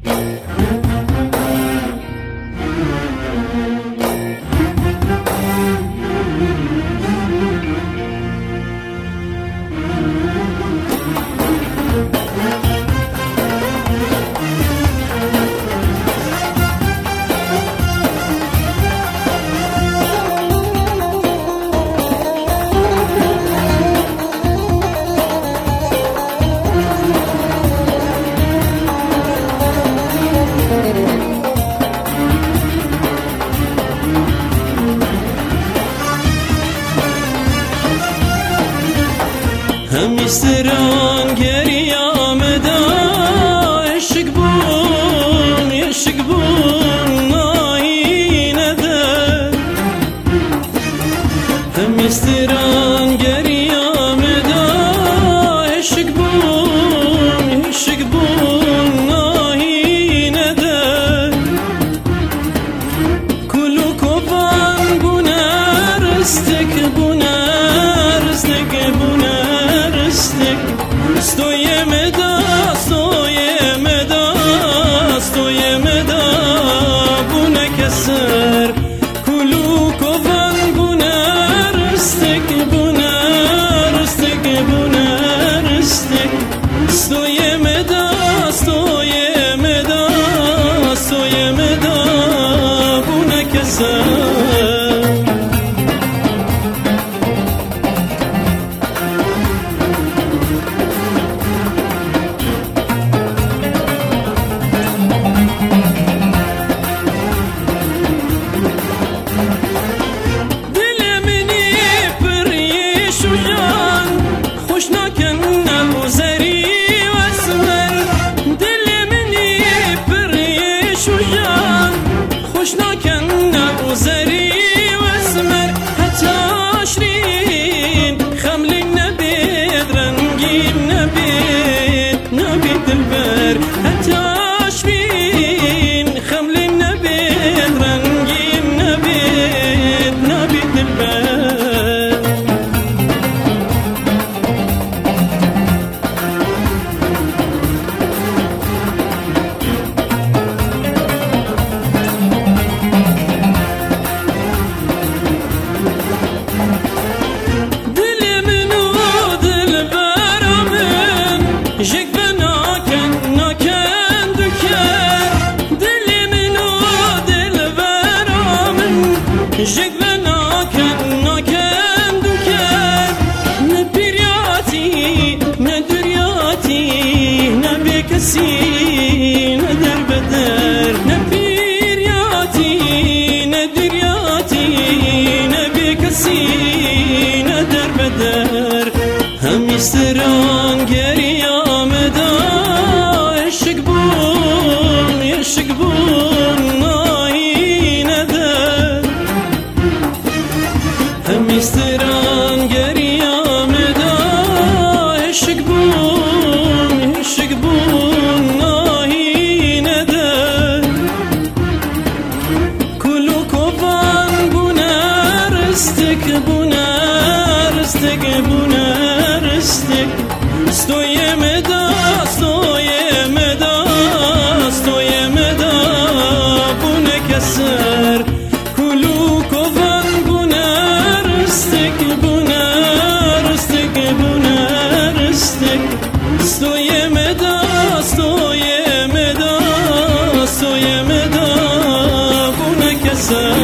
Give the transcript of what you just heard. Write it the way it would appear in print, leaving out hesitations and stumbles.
همیستران گریام دا عشق بون آینه ده همیستران گریام دا عشق بون آینه ده کلو کوبان بونرستک stoje da bune keser kulu kovan bunerstek stoje da bune keser همیستران گریام دا عشق بون آینه ده همیستران گریام دا عشق بون آینه ده کلو کوبان بونرستک stoje me da bune keser kulu kovan bunerstek stoje me da bune keser